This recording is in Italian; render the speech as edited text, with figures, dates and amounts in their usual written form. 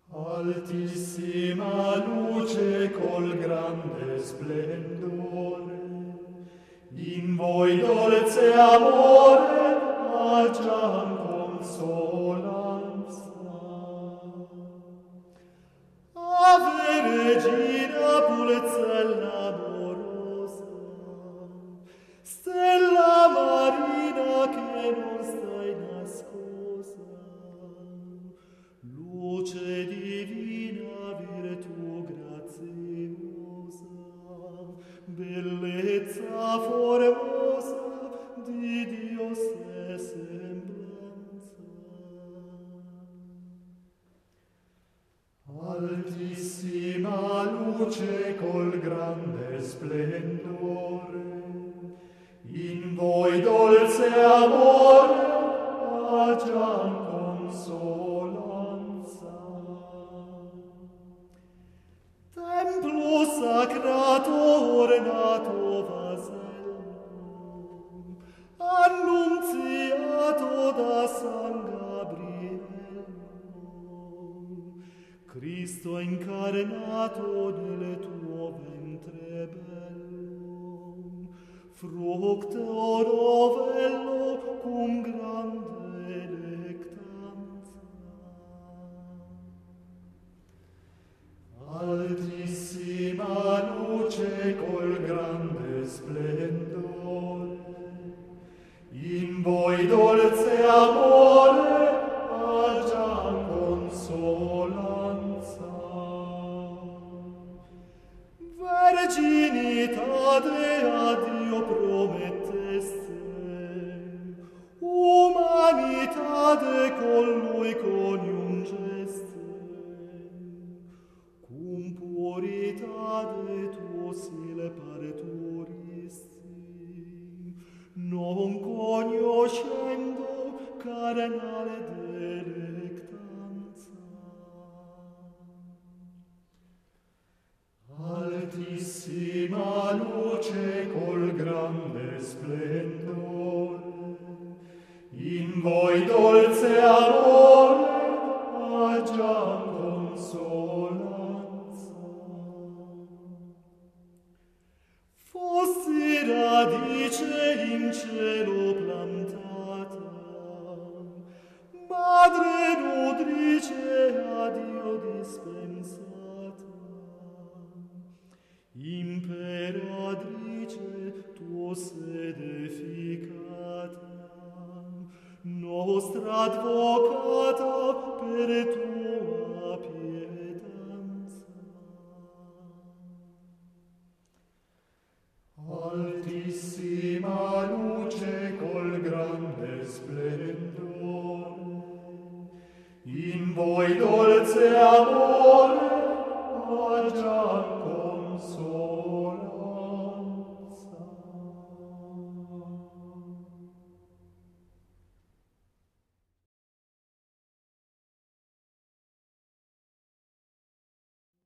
Altissima luce col grande splendore, in voi dolce amore agiam consolanza. Ave Regina pulzella amorosa, stella marina che non stai nascosa, luce divina, virtù graziosa, bellezza formosa di Dio se semblanza. Altissima luce col grande splendore, in voi dolce amore agiam consolanza. Templo sacrato ornato vasello, annunziato da San Gabriele, Cristo incarnato nel tuo ventre bello, fructo novello cum grande electanza. Altissima luce col grande splendore, in voi dolce amore agiam consolanza. Verginitate a Dio prometteste, umanitate con lui coniungeste, cum puritate tuosile parturisti, non conoscendo carnale delectanza. Altissima luce col grande splendore, in voi dolce amore agiam consolanza. Fossi radice in cielo plantata, madre nutrice a Dio dispensata, imperatrice tuo sedeficata, nostra advocata per tua pietanza. Altissima luce col grande splendore, in voi dolce amore agiam consolanza.